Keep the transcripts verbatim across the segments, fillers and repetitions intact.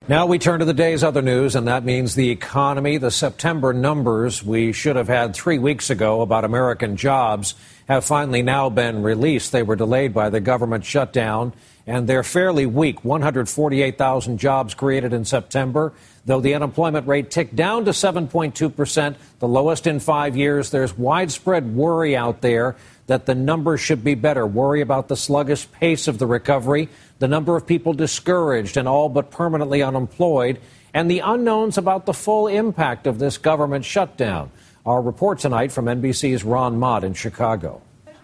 Now we turn to the day's other news, and that means the economy. The September numbers we should have had three weeks ago about American jobs have finally now been released. They were delayed by the government shutdown, and they're fairly weak. one hundred forty-eight thousand jobs created in September, though the unemployment rate ticked down to seven point two percent, the lowest in five years. There's widespread worry out there that the numbers should be better, worry about the sluggish pace of the recovery, the number of people discouraged and all but permanently unemployed, and the unknowns about the full impact of this government shutdown. Our report tonight from N B C's Ron Mott in Chicago.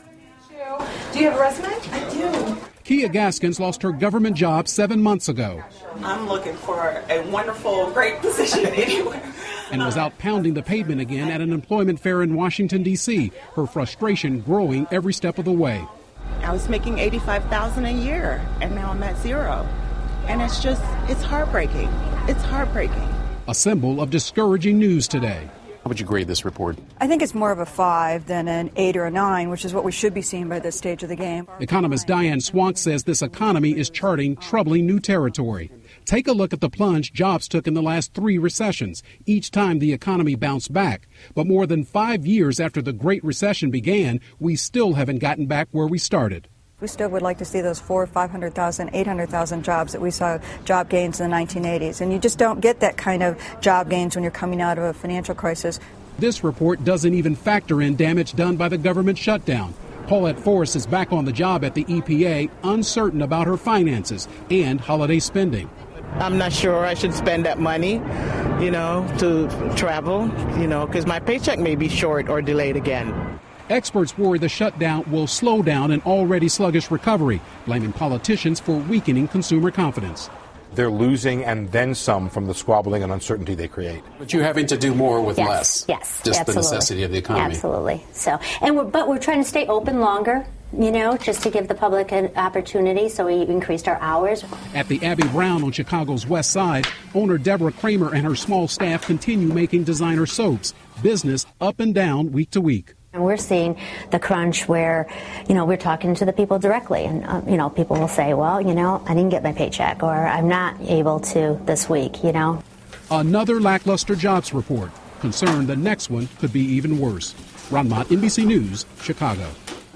Do you have a resume? I do. Kia Gaskins lost her government job seven months ago. I'm looking for a wonderful, great position anywhere. And was out pounding the pavement again at an employment fair in Washington, D C, her frustration growing every step of the way. I was making eighty-five thousand dollars a year, and now I'm at zero. And it's just, it's heartbreaking. It's heartbreaking. A symbol of discouraging news today. How would you grade this report? I think it's more of a five than an eight or a nine, which is what we should be seeing by this stage of the game. Economist Diane Swank says this economy is charting troubling new territory. Take a look at the plunge jobs took in the last three recessions, each time the economy bounced back. But more than five years after the Great Recession began, we still haven't gotten back where we started. We still would like to see those four, five hundred thousand, eight hundred thousand jobs that we saw job gains in the nineteen eighties. And you just don't get that kind of job gains when you're coming out of a financial crisis. This report doesn't even factor in damage done by the government shutdown. Paulette Forrest is back on the job at the E P A, uncertain about her finances and holiday spending. I'm not sure I should spend that money, you know, to travel, you know, because my paycheck may be short or delayed again. Experts worry the shutdown will slow down an already sluggish recovery, blaming politicians for weakening consumer confidence. They're losing and then some from the squabbling and uncertainty they create. But you're having to do more with yes, less. Yes, just absolutely. the necessity of the economy. Absolutely. So, and we're, but we're trying to stay open longer, you know, just to give the public an opportunity. So we increased our hours. At the Abbey Brown on Chicago's west side, owner Deborah Kramer and her small staff continue making designer soaps. Business up and down week to week. And we're seeing the crunch where, you know, we're talking to the people directly. And, um, you know, people will say, well, you know, I didn't get my paycheck or I'm not able to this week, you know. Another lackluster jobs report. Concerned the next one could be even worse. Ron Mott, N B C News, Chicago.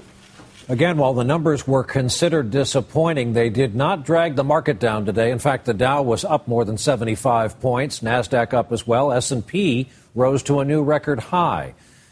Again, while the numbers were considered disappointing, they did not drag the market down today. In fact, the Dow was up more than seventy-five points. NASDAQ up as well. S and P rose to a new record high.